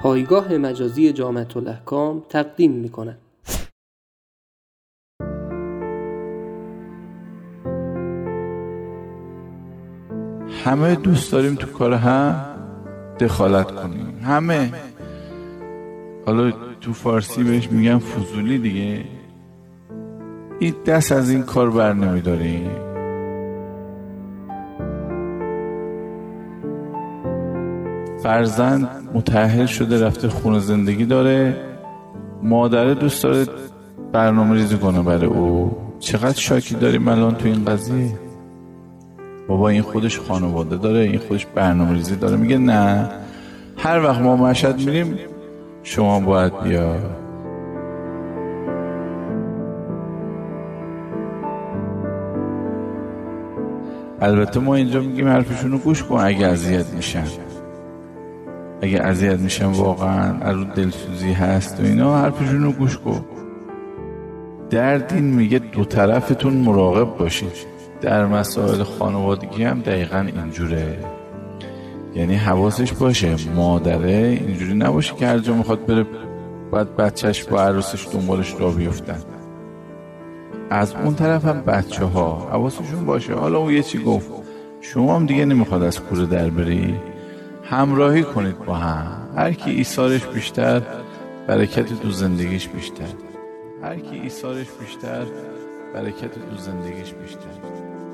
پایگاه مجازی جامعة الاحکام تقدیم می‌کند. همه دوست داریم تو کار هم دخالت کنیم، همه. حالا تو فارسی بهش میگن فضولی دیگه. این دست از این کار بر نمیداریم. فرزند متأهل شده رفته خونه زندگی داره، مادره دوست داره برنامه ریزی کنه برای او. چقدر شاکی داریم الان تو این قضیه. بابا این خودش خانواده داره، این خودش برنامه ریزی داره. میگه نه، هر وقت ما مشهد میریم شما باید بیا. البته ما اینجا میگیم حرفشونو گوش کن. اگه اذیت میشن واقعا از دلسوزی هست و اینا، حرفشونو گوش کن. در دین میگه دو طرفتون مراقب باشید. در مسائل خانوادگی هم دقیقا اینجوره. یعنی حواسش باشه مادره اینجوری نباشه که هر جا میخواد بره باید بچهش با عروسش دنبالش را بیفتن. از اون طرف هم بچه ها حواسشون باشه. حالا اون یه چی گفت، شما هم دیگه نمیخواد از کوره در بری، همراهی کنید با هم. هر کی ایثارش بیشتر برکت تو زندگیش بیشتر.